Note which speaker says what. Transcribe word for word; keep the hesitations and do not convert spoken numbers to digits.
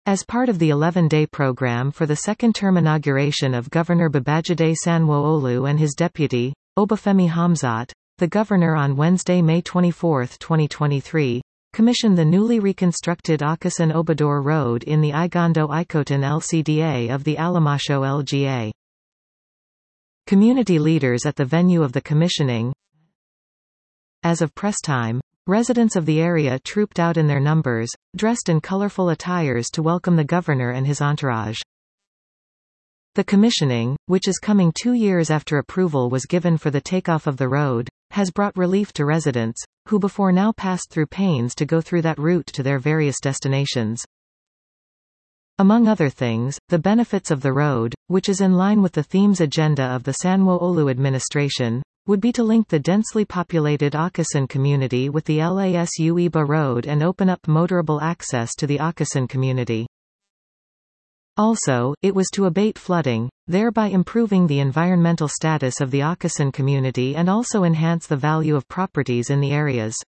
Speaker 1: As part of the eleven-day program for the second-term inauguration of Governor Babajide Sanwo-Olu and his deputy, Obafemi Hamzat, the governor on Wednesday, May twenty-fourth, twenty twenty-three, commissioned the newly reconstructed Akasan-Obador Road in the Igondo-Ikoton L C D A of the Alamasho L G A. Community leaders at the venue of the commissioning. As of press time, residents of the area trooped out in their numbers, dressed in colorful attires to welcome the governor and his entourage. The commissioning, which is coming two years after approval was given for the takeoff of the road, has brought relief to residents, who before now passed through pains to go through that route to their various destinations. Among other things, the benefits of the road, which is in line with the theme's agenda of the Sanwo-Olu administration, would be to link the densely populated Akasan community with the Lasu-Iba Road and open up motorable access to the Akasan community. Also, it was to abate flooding, thereby improving the environmental status of the Akasan community and also enhance the value of properties in the areas.